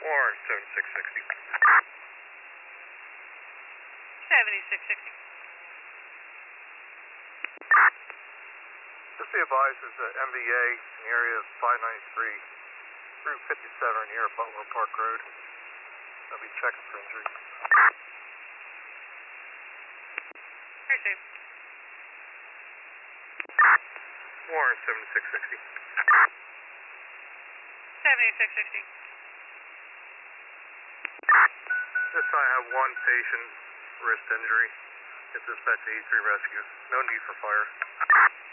Warren 7660. 7660. Just be advised, there's a MVA in the area of 593, Route 57 near Butler Park Road. I'll be checking for injuries. Received. Warren 7660. 7660. This time I have one patient, wrist injury. Get dispatch to E3 rescue. No need for fire.